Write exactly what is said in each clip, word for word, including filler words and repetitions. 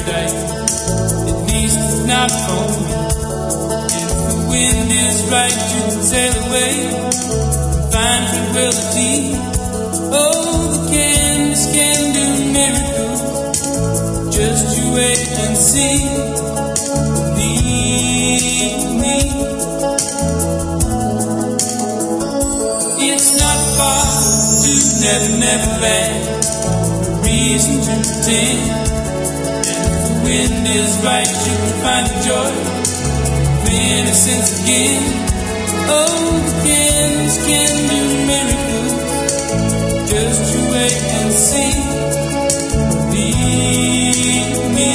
paradise, at least it's not for me. And if the wind is right, you can sail away and find tranquility. Oh, the canvas can do miracles. Just you wait and see. Believe me. It's not far to Never Never Land. Reason to pretend. And if the wind is right, you can find the joy of innocence again. Oh, the canvas can do miracles. Just you wait and see. Believe me.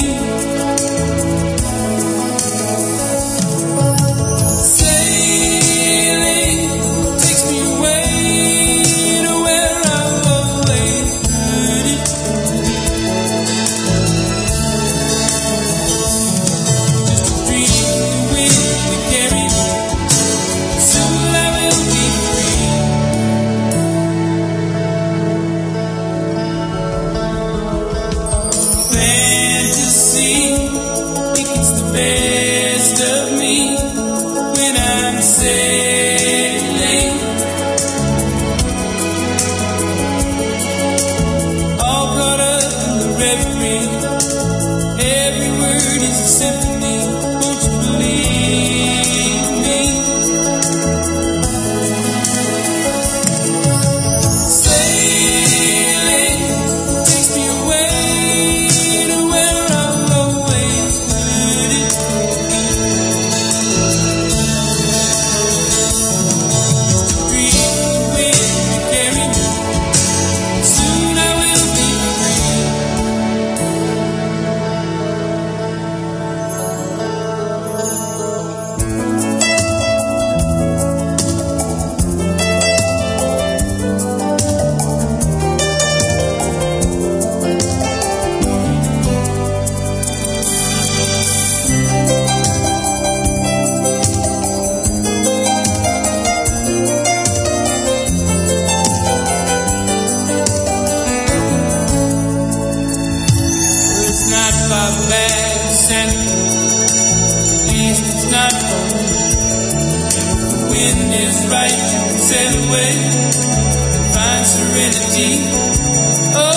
Sailing takes me away to where I've always heard it. Just a dream the wind will carry me. Soon I will be free. Fantasy, it gets the best of me when I'm sailing. All caught up in the reverie. Every word is a symphony. Won't you believe me? Sailing takes me away to where I've always heard it. Dream the wind will carry me. Soon I will be free. It's not far back to Santa Cruz. At least it's not for me. And if the wind is right, you can sail away and find serenity. Oh,